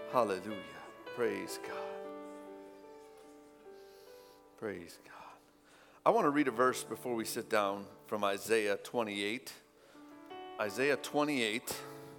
Hallelujah. Praise God. Praise God. I want to read a verse before we sit down from Isaiah 28. Isaiah 28,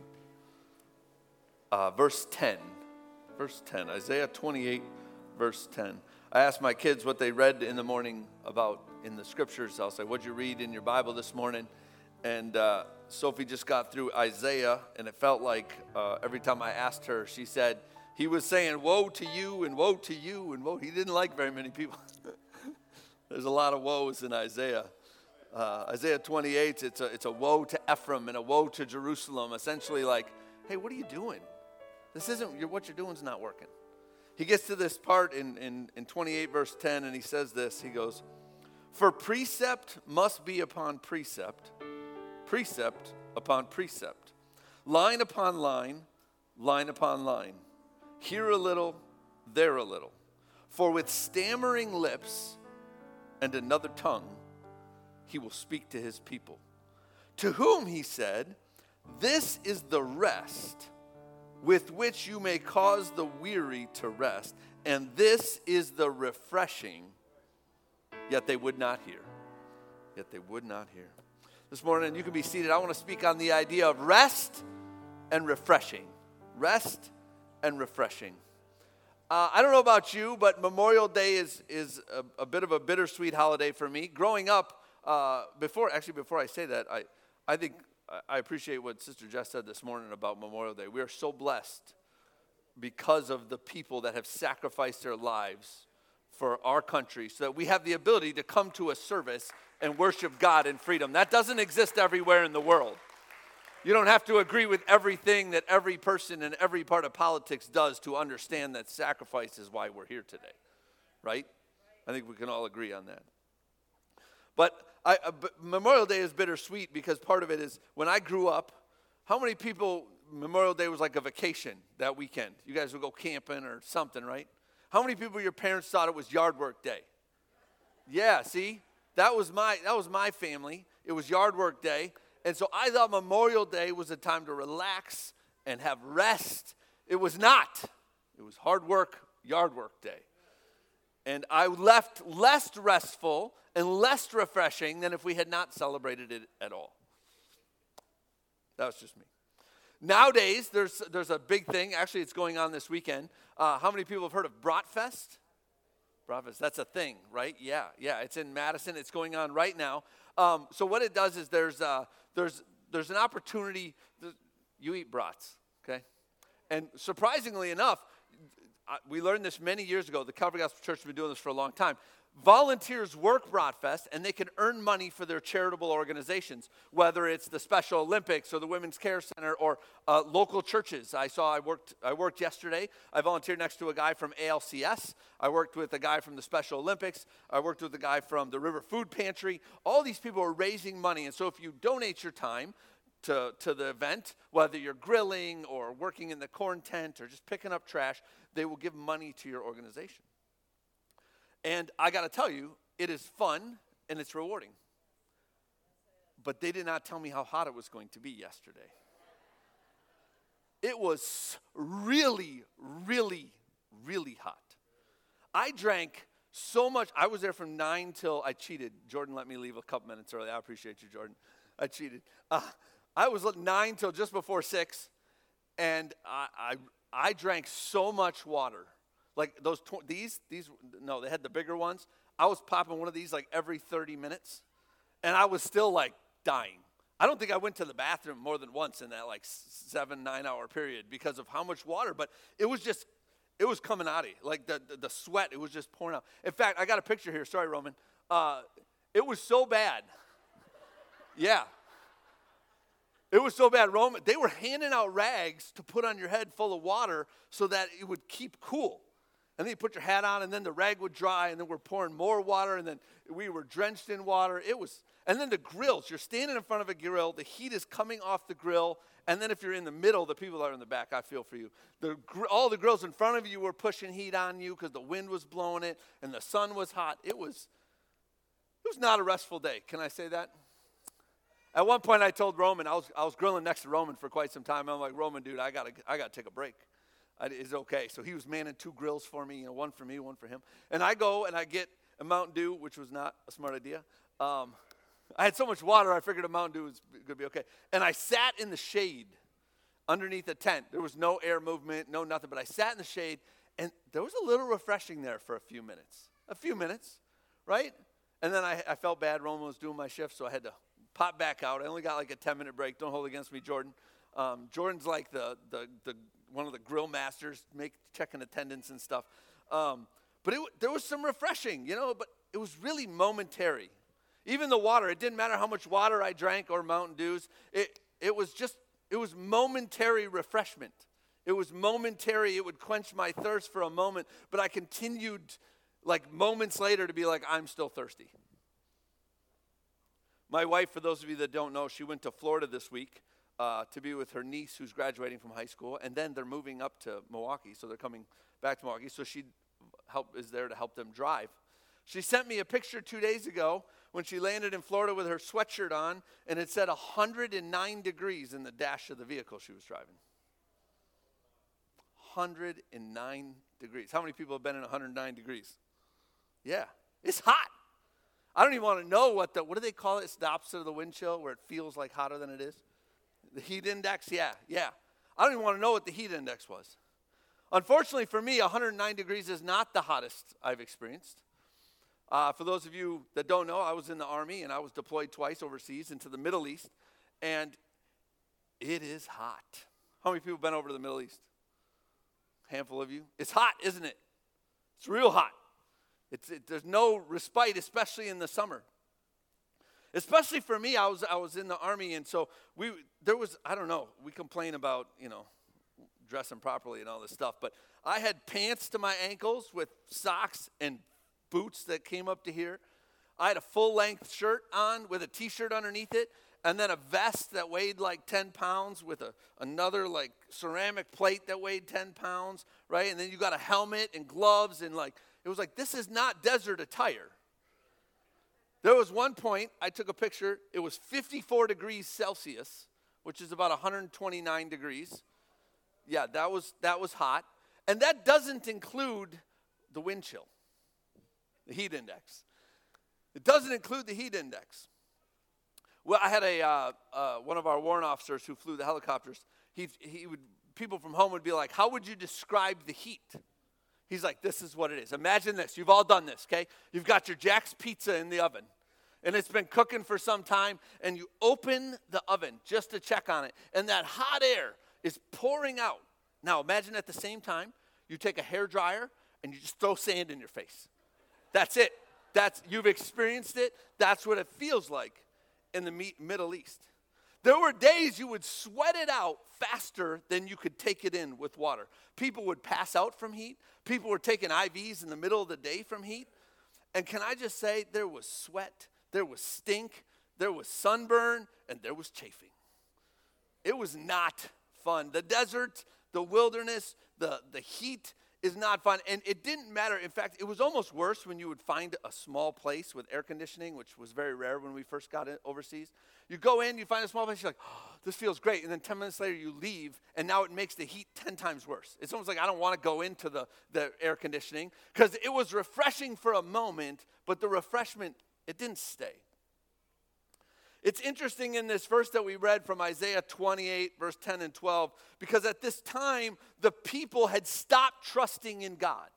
verse 10. Verse 10. Isaiah 28, verse 10. I asked my kids what they read in the morning about in the scriptures. I'll say, what'd you read in your Bible this morning? And Sophie just got through Isaiah, and it felt like every time I asked her, she said, he was saying, woe to you, and woe to you, and woe. He didn't like very many people. There's a lot of woes in Isaiah. Isaiah 28, it's a woe to Ephraim and a woe to Jerusalem. Essentially like, hey, what are you doing? This isn't, what you're doing is not working. He gets to this part in 28 verse 10, and he says this. He goes, for precept must be upon precept, precept upon precept, line upon line, line upon line. Here a little, there a little. For with stammering lips and another tongue, he will speak to his people. To whom he said, this is the rest with which you may cause the weary to rest, and this is the refreshing. Yet they would not hear. Yet they would not hear. This morning, you can be seated. I want to speak on the idea of rest and refreshing. Rest and refreshing. I don't know about you, but Memorial Day is a bit of a bittersweet holiday for me. Growing up, before I say that, I think I appreciate what Sister Jess said this morning about Memorial Day. We are so blessed because of the people that have sacrificed their lives for our country so that we have the ability to come to a service and worship God in freedom. That doesn't exist everywhere in the world. You don't have to agree with everything that every person in every part of politics does to understand that sacrifice is why we're here today, right? I think we can all agree on that. But Memorial Day is bittersweet because part of it is when I grew up, how many people, Memorial Day was like a vacation that weekend? You guys would go camping or something, right? How many people your parents thought it was yard work day? Yeah, see? That was my family. It was yard work day. And so I thought Memorial Day was a time to relax and have rest. It was not. It was hard work, yard work day. And I left less restful and less refreshing than if we had not celebrated it at all. That was just me. Nowadays, there's a big thing. Actually, it's going on this weekend. How many people have heard of Bratfest? Bratfest, that's a thing, right? Yeah, it's in Madison. It's going on right now. So what it does is there's an opportunity. You eat brats, okay? And surprisingly enough, we learned this many years ago. The Calvary Gospel Church has been doing this for a long time. Volunteers work Bratfest, and they can earn money for their charitable organizations, whether it's the Special Olympics or the Women's Care Center or local churches. I worked yesterday. I volunteered next to a guy from ALCS. I worked with a guy from the Special Olympics. I worked with a guy from the River Food Pantry. All these people are raising money, and so if you donate your time to the event, whether you're grilling or working in the corn tent or just picking up trash, they will give money to your organization. And I got to tell you, it is fun and it's rewarding. But they did not tell me how hot it was going to be yesterday. It was really, really, really hot. I drank so much. I was there from 9 till I cheated. Jordan let me leave a couple minutes early. I appreciate you, Jordan. I cheated. I was 9 till just before 6, and I drank so much water. Like they had the bigger ones. I was popping one of these like every 30 minutes, and I was still like dying. I don't think I went to the bathroom more than once in that like 7-9 hour period because of how much water, but it was coming out of you. Like the sweat, it was just pouring out. In fact, I got a picture here. Sorry, Roman. It was so bad. Yeah. It was so bad. Roman, they were handing out rags to put on your head full of water so that it would keep cool. And then you put your hat on, and then the rag would dry, and then we're pouring more water, and then we were drenched in water. And then the grills. You're standing in front of a grill. The heat is coming off the grill. And then if you're in the middle, the people that are in the back, I feel for you. All the grills in front of you were pushing heat on you because the wind was blowing it, and the sun was hot. It was not a restful day. Can I say that? At one point, I told Roman, I was grilling next to Roman for quite some time. I'm like, Roman, dude, I gotta take a break. It's okay. So he was manning 2 grills for me, one for me, one for him. And I go and I get a Mountain Dew, which was not a smart idea. I had so much water, I figured a Mountain Dew was going to be okay. And I sat in the shade underneath a tent. There was no air movement, no nothing, but I sat in the shade, and there was a little refreshing there for a few minutes. A few minutes, right? And then I felt bad. Roman was doing my shift, so I had to pop back out. I only got like a 10-minute break. Don't hold it against me, Jordan. Jordan's like the one of the grill masters, checking attendance and stuff. But there was some refreshing, but it was really momentary. Even the water, it didn't matter how much water I drank or Mountain Dews. It was momentary refreshment. It was momentary. It would quench my thirst for a moment, but I continued like moments later to be like, I'm still thirsty. My wife, for those of you that don't know, she went to Florida this week to be with her niece who's graduating from high school, and then they're moving up to Milwaukee, so they're coming back to Milwaukee, so she is there to help them drive. She sent me a picture 2 days ago when she landed in Florida with her sweatshirt on, and it said 109 degrees in the dash of the vehicle she was driving. 109 degrees. How many people have been in 109 degrees? Yeah, it's hot. I don't even want to know what do they call it? It's the opposite of the wind chill, where it feels like hotter than it is. The heat index, yeah. I don't even want to know what the heat index was. Unfortunately for me, 109 degrees is not the hottest I've experienced. For those of you that don't know, I was in the Army, and I was deployed twice overseas into the Middle East, and it is hot. How many people have been over to the Middle East? A handful of you. It's hot, isn't it? It's real hot. There's no respite, especially in the summer. Especially for me, I was in the Army, and so we complain about, dressing properly and all this stuff, but I had pants to my ankles with socks and boots that came up to here. I had a full-length shirt on with a T-shirt underneath it, and then a vest that weighed like 10 pounds with another like ceramic plate that weighed 10 pounds, right? And then you got a helmet and gloves, and it was like, this is not desert attire. There was one point, I took a picture, it was 54 degrees Celsius, which is about 129 degrees. Yeah, that was hot. And that doesn't include the wind chill, the heat index. It doesn't include the heat index. Well, I had one of our warrant officers who flew the helicopters. People from home would be like, how would you describe the heat? He's like, this is what it is. Imagine this. You've all done this, okay? You've got your Jack's Pizza in the oven, and it's been cooking for some time, and you open the oven just to check on it, and that hot air is pouring out. Now, imagine at the same time, you take a hairdryer, and you just throw sand in your face. That's it. You've experienced it. That's what it feels like in the Middle East. There were days you would sweat it out faster than you could take it in with water. People would pass out from heat. People were taking IVs in the middle of the day from heat. And can I just say, there was sweat, there was stink, there was sunburn, and there was chafing. It was not fun. The desert, the wilderness, the heat is not fun. And it didn't matter. In fact, it was almost worse when you would find a small place with air conditioning, which was very rare when we first got overseas. You go in, you find a small place, you're like, oh, this feels great. And then 10 minutes later, you leave, and now it makes the heat 10 times worse. It's almost like I don't want to go into the air conditioning because it was refreshing for a moment, but the refreshment, it didn't stay. It's interesting in this verse that we read from Isaiah 28, verse 10 and 12, because at this time, the people had stopped trusting in God.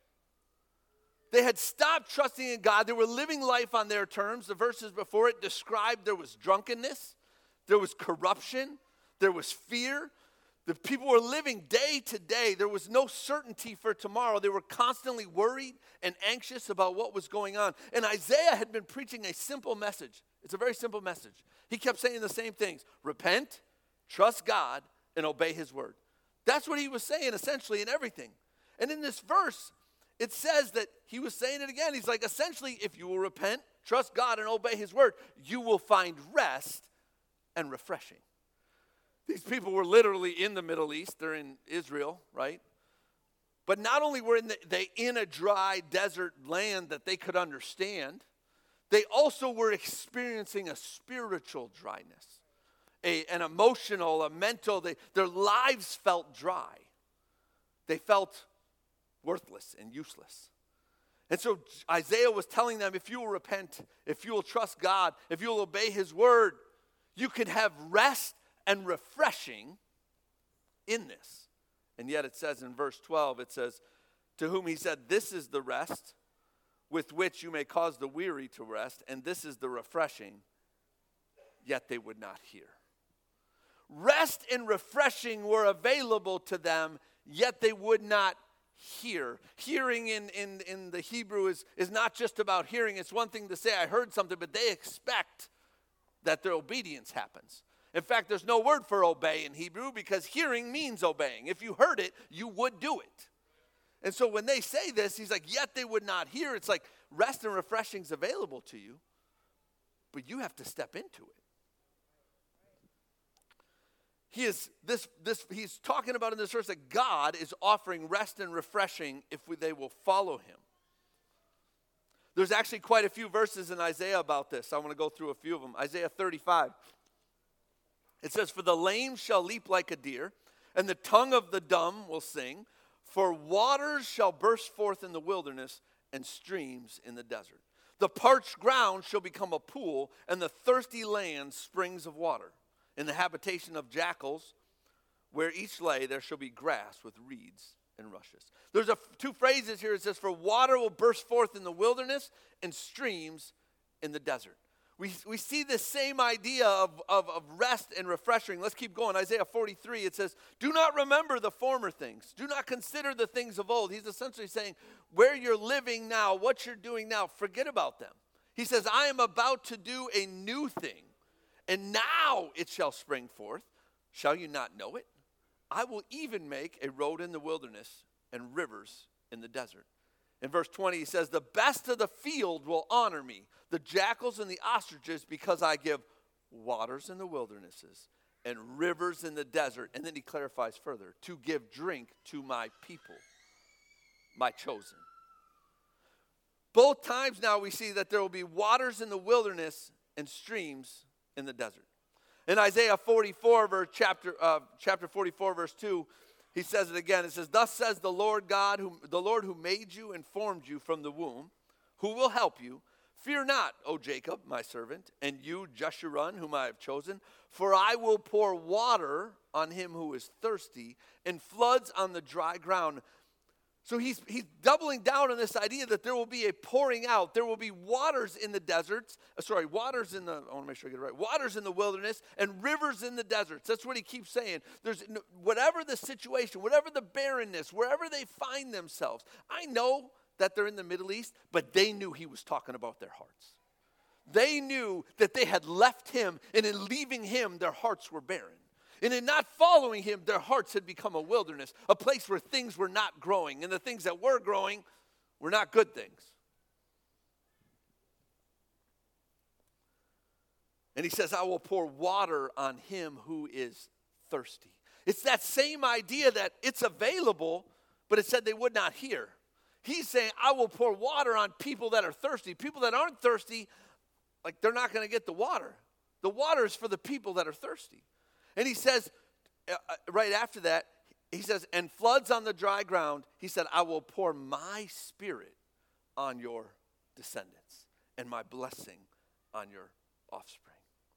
They had stopped trusting in God. They were living life on their terms. The verses before it described there was drunkenness, there was corruption, there was fear. The people were living day to day. There was no certainty for tomorrow. They were constantly worried and anxious about what was going on. And Isaiah had been preaching a simple message. It's a very simple message. He kept saying the same things. Repent, trust God, and obey his word. That's what he was saying essentially in everything. And in this verse, it says that he was saying it again. He's like, essentially, if you will repent, trust God, and obey his word, you will find rest and refreshing. These people were literally in the Middle East. They're in Israel, right? But not only were they in a dry desert land that they could understand, they also were experiencing a spiritual dryness, an emotional, a mental. Their lives felt dry. they felt worthless and useless. And so Isaiah was telling them, if you will repent, if you will trust God, if you will obey his word, you can have rest and refreshing in this. And yet it says in verse 12, it says, to whom he said, this is the rest with which you may cause the weary to rest, and this is the refreshing, yet they would not hear. Rest and refreshing were available to them, yet they would not hear. Hearing in the Hebrew is not just about hearing. It's one thing to say, I heard something, but they expect that their obedience happens. In fact, there's no word for obey in Hebrew because hearing means obeying. If you heard it, you would do it. And so when they say this, he's like, yet they would not hear. It's like rest and refreshing is available to you, but you have to step into it. He's talking about in this verse that God is offering rest and refreshing if they will follow him. There's actually quite a few verses in Isaiah about this. I want to go through a few of them. Isaiah 35. It says, for the lame shall leap like a deer, and the tongue of the dumb will sing. For waters shall burst forth in the wilderness, and streams in the desert. The parched ground shall become a pool, and the thirsty land springs of water. In the habitation of jackals, where each lay, there shall be grass with reeds and rushes. There's two phrases here. It says, for water will burst forth in the wilderness, and streams in the desert. We see this same idea of rest and refreshing. Let's keep going. Isaiah 43, it says, do not remember the former things. Do not consider the things of old. He's essentially saying, where you're living now, what you're doing now, forget about them. He says, I am about to do a new thing, and now it shall spring forth. Shall you not know it? I will even make a road in the wilderness and rivers in the desert. In verse 20, he says, the best of the field will honor me, the jackals and the ostriches, because I give waters in the wildernesses and rivers in the desert. And then he clarifies further, to give drink to my people, my chosen. Both times now we see that there will be waters in the wilderness and streams in the desert. In Isaiah 44, chapter 44, verse 2, he says it again. It says, thus says the Lord God, the Lord who made you and formed you from the womb, who will help you. Fear not, O Jacob, my servant, and you, Jeshurun, whom I have chosen, for I will pour water on him who is thirsty and floods on the dry ground. So he's doubling down on this idea that there will be a pouring out. There will be waters in the deserts. I want to make sure I get it right. Waters in the wilderness and rivers in the deserts. That's what he keeps saying. There's whatever the situation, whatever the barrenness, wherever they find themselves. I know that they're in the Middle East, but they knew he was talking about their hearts. They knew that they had left him, and in leaving him, their hearts were barren. And in not following him, their hearts had become a wilderness, a place where things were not growing. And the things that were growing were not good things. And he says, I will pour water on him who is thirsty. It's that same idea that it's available, but it said they would not hear. He's saying, I will pour water on people that are thirsty. People that aren't thirsty, like they're not going to get the water. The water is for the people that are thirsty. And he says, right after that, he says, and floods on the dry ground, he said, I will pour my spirit on your descendants and my blessing on your offspring.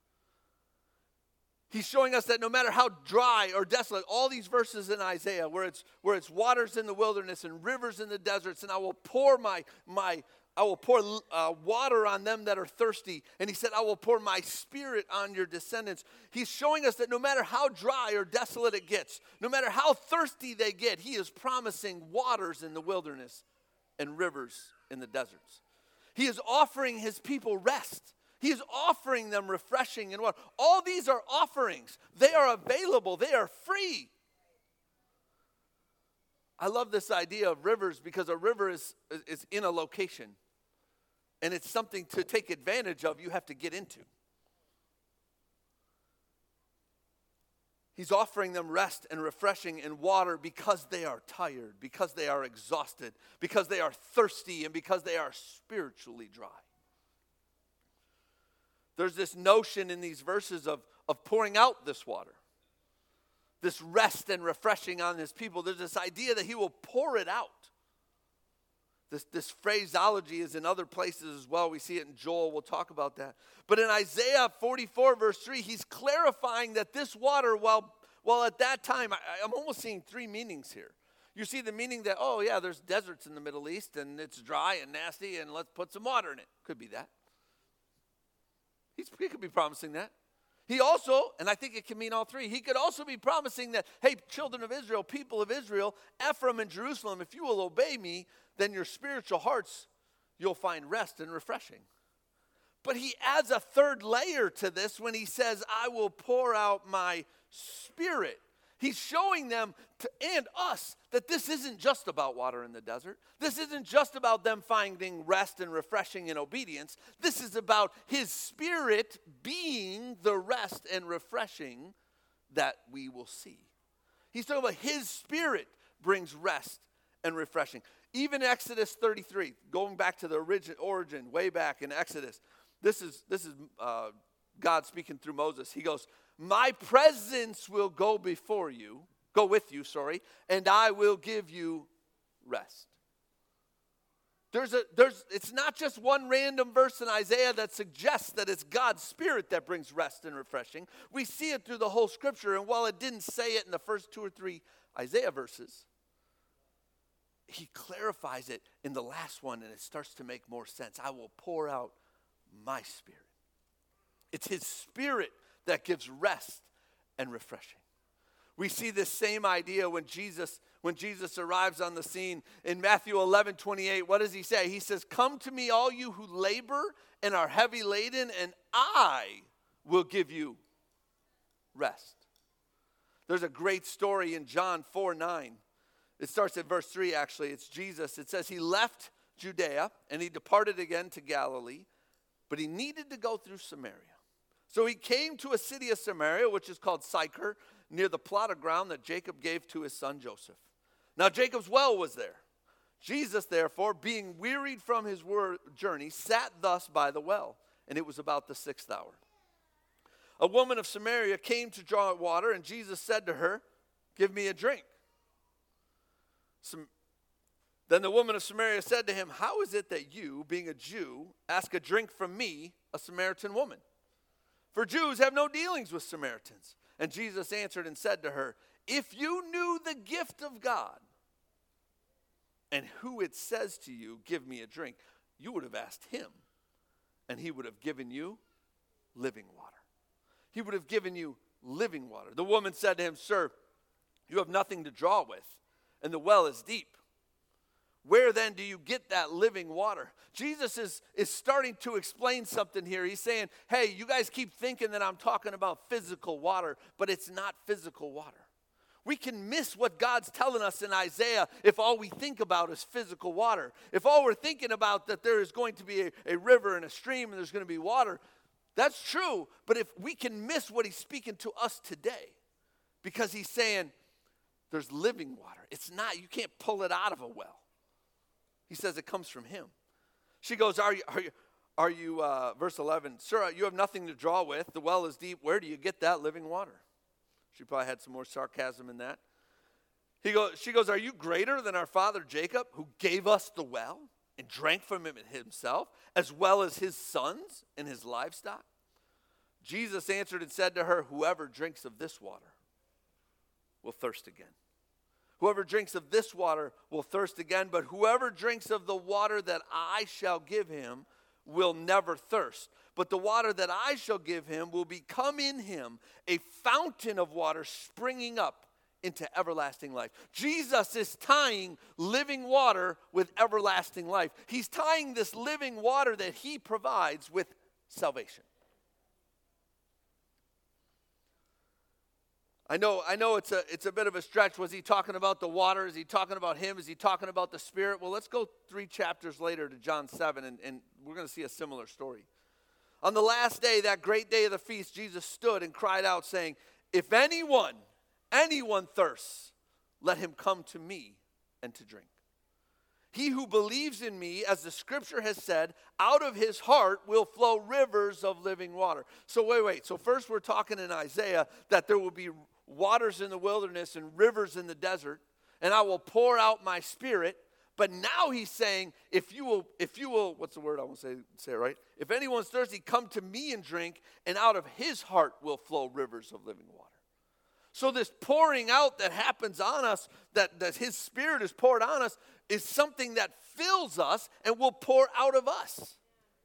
He's showing us that no matter how dry or desolate, all these verses in Isaiah, where it's waters in the wilderness and rivers in the deserts, and I will pour water on them that are thirsty. And he said, I will pour my spirit on your descendants. He's showing us that no matter how dry or desolate it gets, no matter how thirsty they get, he is promising waters in the wilderness and rivers in the deserts. He is offering his people rest. He is offering them refreshing and water. All these are offerings. They are available. They are free. I love this idea of rivers because a river is in a location. And it's something to take advantage of, you have to get into. He's offering them rest and refreshing and water because they are tired, because they are exhausted, because they are thirsty, and because they are spiritually dry. There's this notion in these verses of pouring out this water. this rest and refreshing on his people. There's this idea that he will pour it out. This phraseology is in other places as well. We see it in Joel. We'll talk about that. But in Isaiah 44, verse 3, he's clarifying that this water, while at that time, I'm almost seeing three meanings here. You see the meaning that, oh yeah, there's deserts in the Middle East, and it's dry and nasty, and let's put some water in it. Could be that. He could be promising that. He also, and I think it can mean all three, he could also be promising that, hey, children of Israel, people of Israel, Ephraim and Jerusalem, if you will obey me, then your spiritual hearts, you'll find rest and refreshing. But he adds a third layer to this when he says, I will pour out my spirit. He's showing them and us that this isn't just about water in the desert. This isn't just about them finding rest and refreshing in obedience. This is about his spirit being the rest and refreshing that we will see. He's talking about his spirit brings rest and refreshing. Even Exodus 33, going back to the origin, way back in Exodus, this is God speaking through Moses. He goes, my presence will go with you, and I will give you rest. It's not just one random verse in Isaiah that suggests that it's God's Spirit that brings rest and refreshing. We see it through the whole Scripture, and while it didn't say it in the first 2 or 3 Isaiah verses, he clarifies it in the last one, and it starts to make more sense. I will pour out my Spirit. It's his Spirit that gives rest and refreshing. We see this same idea when Jesus arrives on the scene in Matthew 11:28. What does he say? He says, come to me, all you who labor and are heavy laden, and I will give you rest. There's a great story in John 4:9. It starts at verse 3, actually. It's Jesus. It says he left Judea and he departed again to Galilee, but he needed to go through Samaria. So he came to a city of Samaria, which is called Sychar, near the plot of ground that Jacob gave to his son Joseph. Now Jacob's well was there. Jesus, therefore, being wearied from his journey, sat thus by the well, and it was about the 6th hour. A woman of Samaria came to draw water, and Jesus said to her, give me a drink. Then the woman of Samaria said to him, how is it that you, being a Jew, ask a drink from me, a Samaritan woman? For Jews have no dealings with Samaritans. And Jesus answered and said to her, if you knew the gift of God and who it says to you, give me a drink, you would have asked him, and he would have given you living water. He would have given you living water. The woman said to him, sir, you have nothing to draw with, and the well is deep. Where then do you get that living water? Jesus is starting to explain something here. He's saying, hey, you guys keep thinking that I'm talking about physical water, but it's not physical water. We can miss what God's telling us in Isaiah if all we think about is physical water. If all we're thinking about that there is going to be a river and a stream and there's going to be water, that's true. But if we can miss what he's speaking to us today, because he's saying there's living water. It's not, you can't pull it out of a well. He says it comes from him. She goes, are you verse 11, sir, you have nothing to draw with. The well is deep. Where do you get that living water? She probably had some more sarcasm in that. She goes, are you greater than our father Jacob, who gave us the well and drank from it himself, as well as his sons and his livestock? Jesus answered and said to her, whoever drinks of this water will thirst again. Whoever drinks of this water will thirst again, but whoever drinks of the water that I shall give him will never thirst. But the water that I shall give him will become in him a fountain of water springing up into everlasting life. Jesus is tying living water with everlasting life. He's tying this living water that he provides with salvation. I know it's a bit of a stretch. Was he talking about the water? Is he talking about him? Is he talking about the Spirit? Well, let's go 3 chapters later to John 7, and we're going to see a similar story. On the last day, that great day of the feast, Jesus stood and cried out, saying, if anyone thirsts, let him come to me and to drink. He who believes in me, as the scripture has said, out of his heart will flow rivers of living water. So wait. So first we're talking in Isaiah that there will be waters in the wilderness and rivers in the desert, and I will pour out my Spirit. But now he's saying, if you will, what's the word I want to say it right? If anyone's thirsty, come to me and drink, and out of his heart will flow rivers of living water. So this pouring out that happens on us, that his Spirit is poured on us, is something that fills us and will pour out of us.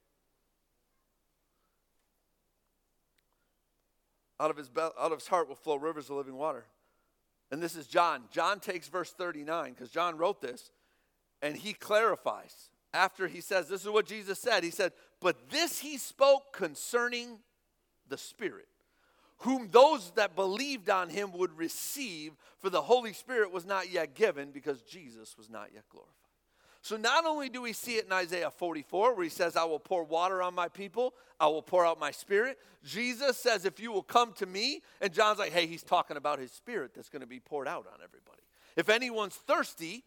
Out of his heart will flow rivers of living water. And this is John. John takes verse 39, because John wrote this. And he clarifies after he says, this is what Jesus said. He said, but this he spoke concerning the Spirit, whom those that believed on him would receive, for the Holy Spirit was not yet given because Jesus was not yet glorified. So not only do we see it in Isaiah 44 where he says, I will pour water on my people, I will pour out my Spirit. Jesus says, if you will come to me, and John's like, hey, he's talking about his Spirit that's going to be poured out on everybody. If anyone's thirsty,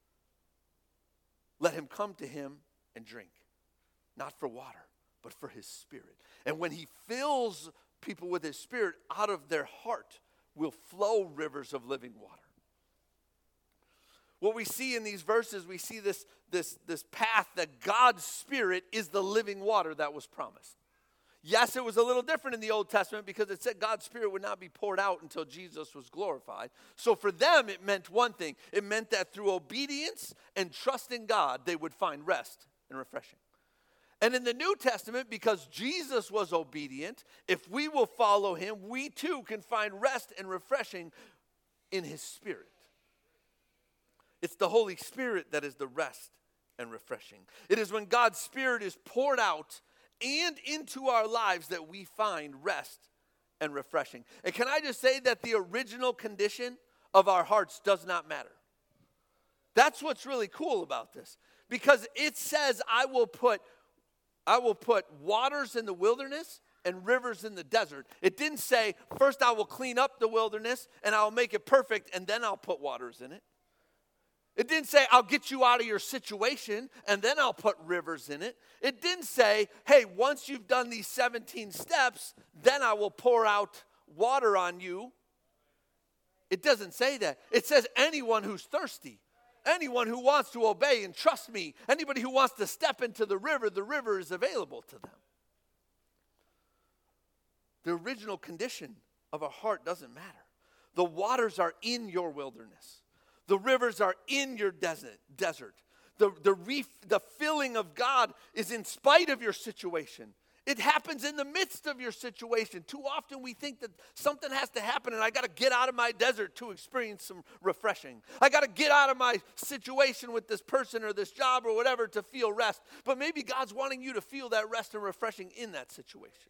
let him come to him and drink, not for water, but for his Spirit. And when he fills people with his Spirit, out of their heart will flow rivers of living water. What we see in these verses, we see this path that God's Spirit is the living water that was promised. Yes, it was a little different in the Old Testament because it said God's Spirit would not be poured out until Jesus was glorified. So for them, it meant one thing. It meant that through obedience and trust in God, they would find rest and refreshing. And in the New Testament, because Jesus was obedient, if we will follow him, we too can find rest and refreshing in his Spirit. It's the Holy Spirit that is the rest and refreshing. It is when God's Spirit is poured out and into our lives that we find rest and refreshing. And can I just say that the original condition of our hearts does not matter? That's what's really cool about this. Because it says, I will put waters in the wilderness and rivers in the desert. It didn't say, first I will clean up the wilderness and I'll make it perfect and then I'll put waters in it. It didn't say, I'll get you out of your situation, and then I'll put rivers in it. It didn't say, hey, once you've done these 17 steps, then I will pour out water on you. It doesn't say that. It says anyone who's thirsty, anyone who wants to obey and trust me, anybody who wants to step into the river is available to them. The original condition of a heart doesn't matter. The waters are in your wilderness. The rivers are in your desert. The filling of God is in spite of your situation. It happens in the midst of your situation. Too often we think that something has to happen and I got to get out of my desert to experience some refreshing. I got to get out of my situation with this person or this job or whatever to feel rest. But maybe God's wanting you to feel that rest and refreshing in that situation.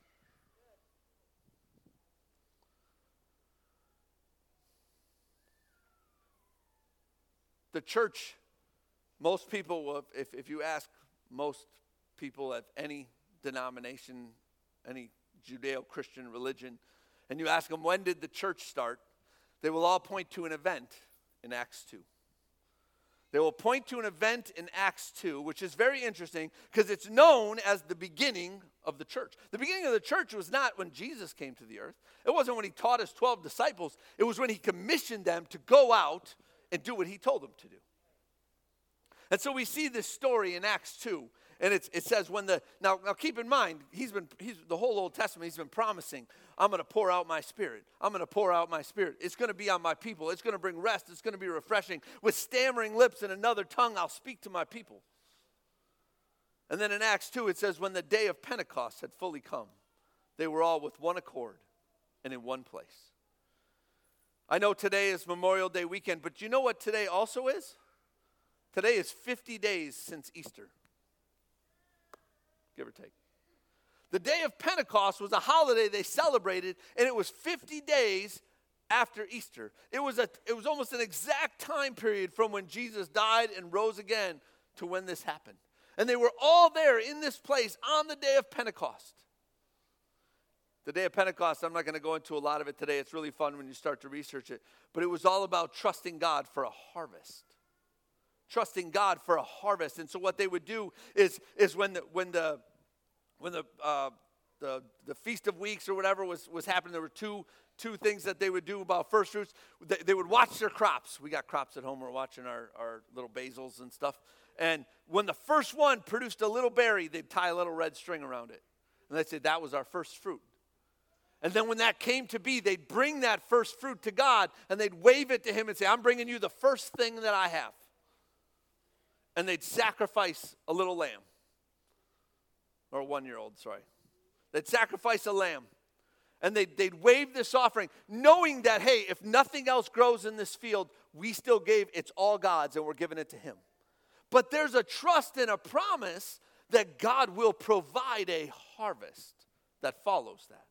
The church, most people, if you ask most people of any denomination, any Judeo-Christian religion, and you ask them, when did the church start? They will all point to an event in Acts 2. They will point to an event in Acts 2, which is very interesting because it's known as the beginning of the church. The beginning of the church was not when Jesus came to the earth. It wasn't when he taught his 12 disciples. It was when he commissioned them to go out and do what he told them to do. And so we see this story in Acts 2. And it says now keep in mind, he's the whole Old Testament, he's been promising, I'm going to pour out my Spirit. I'm going to pour out my Spirit. It's going to be on my people. It's going to bring rest. It's going to be refreshing. With stammering lips and another tongue, I'll speak to my people. And then in Acts 2, it says, when the day of Pentecost had fully come, they were all with one accord and in one place. I know today is Memorial Day weekend, but you know what today also is? Today is 50 days since Easter. Give or take. The day of Pentecost was a holiday they celebrated, and it was 50 days after Easter. It was almost an exact time period from when Jesus died and rose again to when this happened. And they were all there in this place on the day of Pentecost. The day of Pentecost, I'm not going to go into a lot of it today. It's really fun when you start to research it. But it was all about trusting God for a harvest. Trusting God for a harvest. And so what they would do is when the the Feast of Weeks or whatever was happening. There were two things that they would do about first fruits. They would watch their crops. We got crops at home. We're watching our little basils and stuff. And when the first one produced a little berry, they'd tie a little red string around it. And they'd say, that was our first fruit. And then when that came to be, they'd bring that first fruit to God, and they'd wave it to him and say, I'm bringing you the first thing that I have. And they'd sacrifice a little lamb. Or a 1-year-old, sorry. They'd sacrifice a lamb. And they'd wave this offering, knowing that, hey, if nothing else grows in this field, we still gave, it's all God's, and we're giving it to him. But there's a trust and a promise that God will provide a harvest that follows that.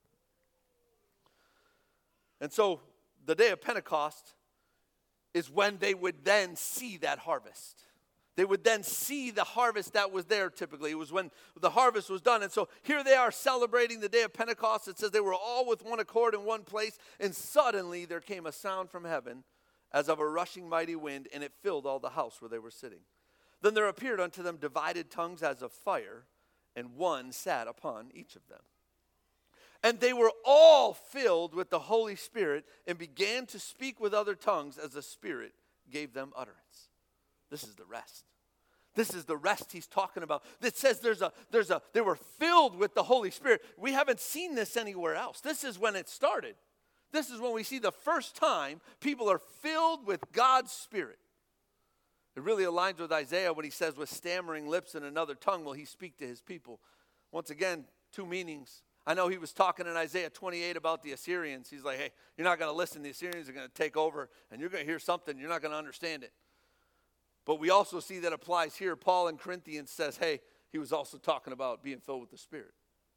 And so the day of Pentecost is when they would then see that harvest. They would then see the harvest that was there typically. It was when the harvest was done. And so here they are celebrating the day of Pentecost. It says they were all with one accord in one place. And suddenly there came a sound from heaven as of a rushing mighty wind, and it filled all the house where they were sitting. Then there appeared unto them divided tongues as of fire, and one sat upon each of them. And they were all filled with the Holy Spirit and began to speak with other tongues as the Spirit gave them utterance. This is the rest. This is the rest he's talking about. It says they were filled with the Holy Spirit. We haven't seen this anywhere else. This is when it started. This is when we see the first time people are filled with God's Spirit. It really aligns with Isaiah when he says, with stammering lips and another tongue will he speak to his people. Once again, two meanings. I know he was talking in Isaiah 28 about the Assyrians. He's like, hey, you're not going to listen. The Assyrians are going to take over, and you're going to hear something. You're not going to understand it. But we also see that applies here. Paul in Corinthians says, hey, he was also talking about being filled with the Spirit.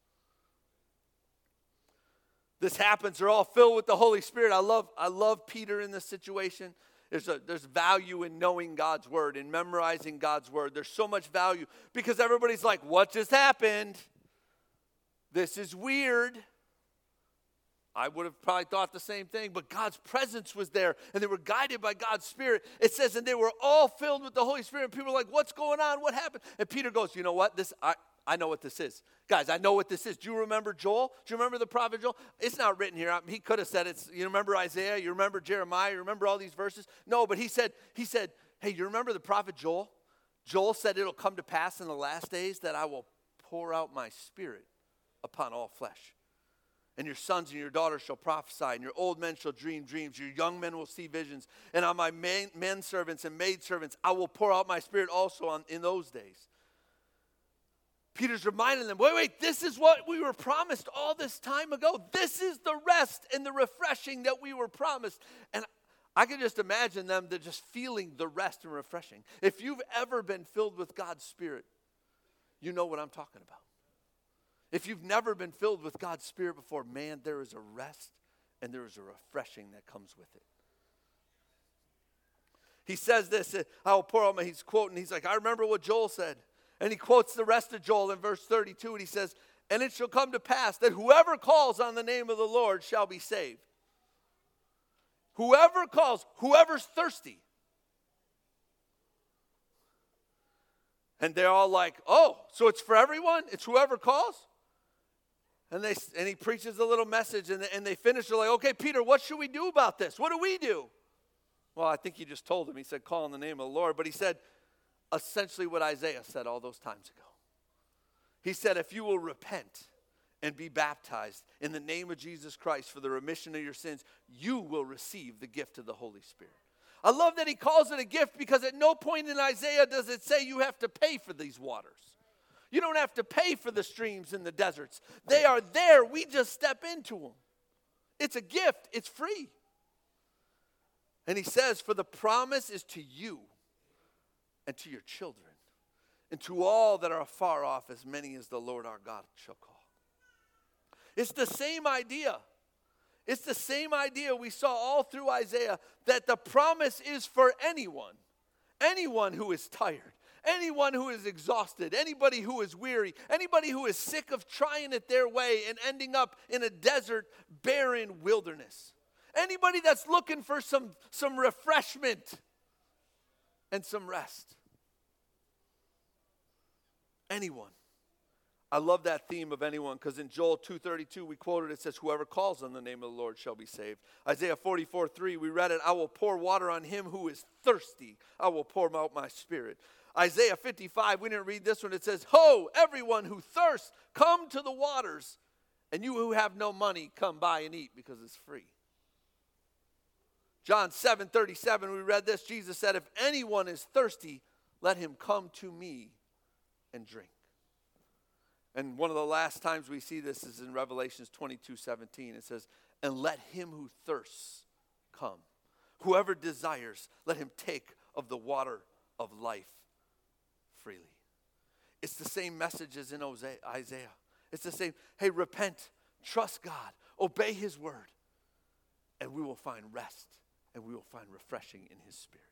This happens. They're all filled with the Holy Spirit. I love Peter in this situation. There's value in knowing God's word, in memorizing God's word. There's so much value because everybody's like, what just happened? This is weird. I would have probably thought the same thing, but God's presence was there, and they were guided by God's Spirit. It says, and they were all filled with the Holy Spirit, and people were like, what's going on? What happened? And Peter goes, you know what? I know what this is. Guys, I know what this is. Do you remember Joel? Do you remember the prophet Joel? It's not written here. He could have said it's, you remember Isaiah? You remember Jeremiah? You remember all these verses? No, but he said, hey, you remember the prophet Joel? Joel said it'll come to pass in the last days that I will pour out my Spirit upon all flesh. And your sons and your daughters shall prophesy, and your old men shall dream dreams. Your young men will see visions. And on my men servants and maid servants, I will pour out my Spirit also in those days. Peter's reminding them, wait, this is what we were promised all this time ago. This is the rest and the refreshing that we were promised. And I can just imagine them just feeling the rest and refreshing. If you've ever been filled with God's Spirit, you know what I'm talking about. If you've never been filled with God's Spirit before, man, there is a rest and there is a refreshing that comes with it. He says this, I will pour out he's quoting, he's like, I remember what Joel said. And he quotes the rest of Joel in verse 32, and he says, and it shall come to pass that whoever calls on the name of the Lord shall be saved. Whoever calls, whoever's thirsty. And they're all like, oh, so it's for everyone? It's whoever calls? And he preaches a little message, and they finish. They're like, okay, Peter, what should we do about this? What do we do? Well, I think he just told them. He said, call on the name of the Lord. But he said essentially what Isaiah said all those times ago. He said, if you will repent and be baptized in the name of Jesus Christ for the remission of your sins, you will receive the gift of the Holy Spirit. I love that he calls it a gift because at no point in Isaiah does it say you have to pay for these waters. You don't have to pay for the streams in the deserts. They are there. We just step into them. It's a gift. It's free. And he says, for the promise is to you and to your children and to all that are afar off, as many as the Lord our God shall call. It's the same idea. It's the same idea we saw all through Isaiah, that the promise is for anyone who is tired, anyone who is exhausted, anybody who is weary, anybody who is sick of trying it their way and ending up in a desert, barren wilderness. Anybody that's looking for some refreshment and some rest. Anyone. I love that theme of anyone, because in Joel 2:32 we quoted, it says, whoever calls on the name of the Lord shall be saved. Isaiah 44:3 we read it, I will pour water on him who is thirsty. I will pour out my spirit. Isaiah 55, we didn't read this one. It says, ho, everyone who thirsts, come to the waters. And you who have no money, come buy and eat, because it's free. John 7:37, we read this. Jesus said, if anyone is thirsty, let him come to me and drink. And one of the last times we see this is in Revelations 22:17. It says, and let him who thirsts come. Whoever desires, let him take of the water of life freely. It's the same message as in Isaiah. It's the same, hey, repent, trust God, obey his word, and we will find rest, and we will find refreshing in his spirit.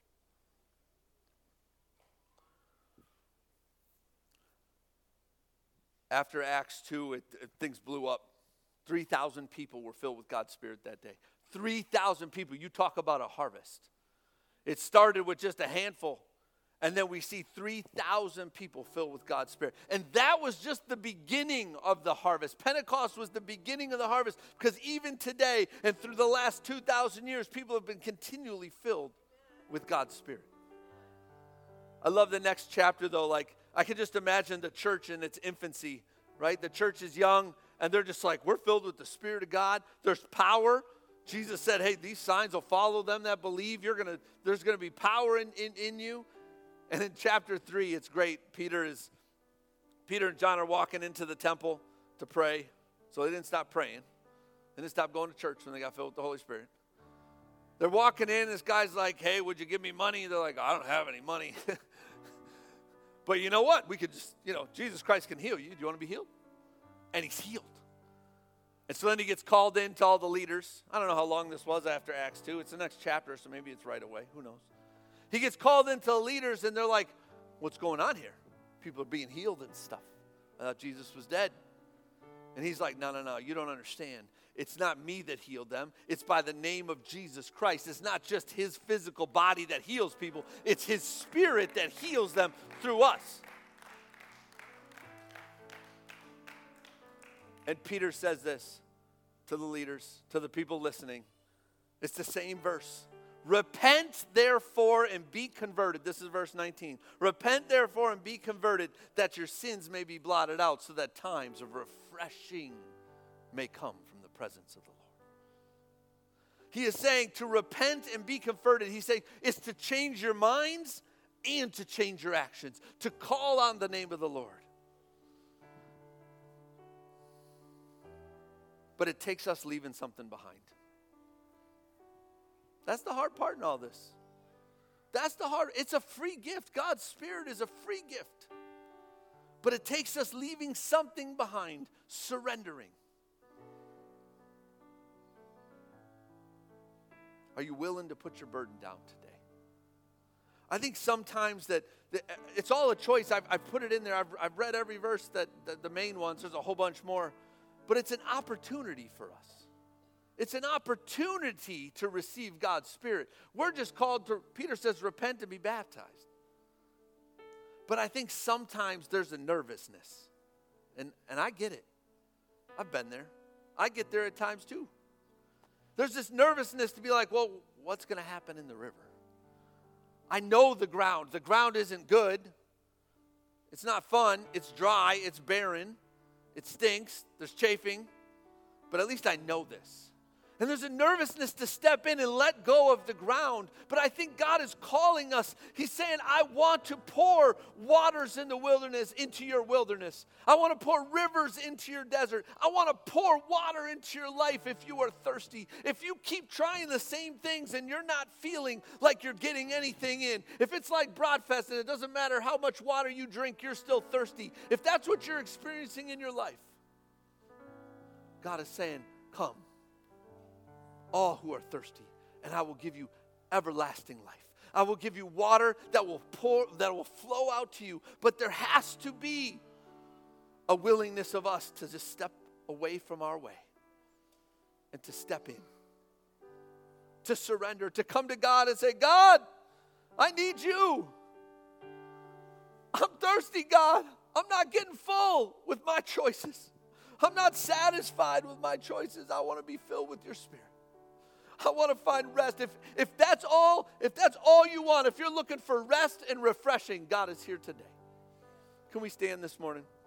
After Acts 2, things blew up. 3,000 people were filled with God's Spirit that day. 3,000 people. You talk about a harvest. It started with just a handful, and then we see 3,000 people filled with God's Spirit. And that was just the beginning of the harvest. Pentecost was the beginning of the harvest, because even today and through the last 2,000 years, people have been continually filled with God's Spirit. I love the next chapter, though. Like, I can just imagine the church in its infancy, right? The church is young, and they're just like, we're filled with the Spirit of God. There's power. Jesus said, hey, these signs will follow them that believe. There's going to be power in you. And in chapter 3, it's great. Peter and John are walking into the temple to pray. So they didn't stop praying. They didn't stop going to church when they got filled with the Holy Spirit. They're walking in, this guy's like, hey, would you give me money? They're like, I don't have any money. But you know what? We could just, Jesus Christ can heal you. Do you want to be healed? And he's healed. And so then he gets called in to all the leaders. I don't know how long this was after Acts 2. It's the next chapter, so maybe it's right away. Who knows? He gets called into the leaders, and they're like, what's going on here? People are being healed and stuff. I thought Jesus was dead. And he's like, no, you don't understand. It's not me that healed them. It's by the name of Jesus Christ. It's not just his physical body that heals people. It's his spirit that heals them through us. And Peter says this to the leaders, to the people listening. It's the same verse. Repent, therefore, and be converted. This is verse 19. Repent, therefore, and be converted, that your sins may be blotted out, so that times of refreshing may come from the presence of the Lord. He is saying to repent and be converted. He's saying it's to change your minds and to change your actions, to call on the name of the Lord. But it takes us leaving something behind. That's the hard part in all this. It's a free gift. God's Spirit is a free gift. But it takes us leaving something behind, surrendering. Are you willing to put your burden down today? I think sometimes that it's all a choice. I've put it in there. I've read every verse, that the main ones. There's a whole bunch more. But it's an opportunity for us. It's an opportunity to receive God's Spirit. We're just called to, Peter says, repent and be baptized. But I think sometimes there's a nervousness. And I get it. I've been there. I get there at times too. There's this nervousness to be like, well, what's going to happen in the river? I know the ground. The ground isn't good. It's not fun. It's dry. It's barren. It stinks. There's chafing. But at least I know this. And there's a nervousness to step in and let go of the ground. But I think God is calling us. He's saying, I want to pour waters in the wilderness into your wilderness. I want to pour rivers into your desert. I want to pour water into your life if you are thirsty. If you keep trying the same things and you're not feeling like you're getting anything in. If it's like Broadfest and it doesn't matter how much water you drink, you're still thirsty. If that's what you're experiencing in your life, God is saying, come. All who are thirsty, and I will give you everlasting life. I will give you water that will flow out to you. But there has to be a willingness of us to just step away from our way and to step in, to surrender, to come to God and say, God, I need you. I'm thirsty, God. I'm not getting full with my choices. I'm not satisfied with my choices. I want to be filled with your Spirit. I want to find rest. If that's all you want, if you're looking for rest and refreshing, God is here today. Can we stand this morning?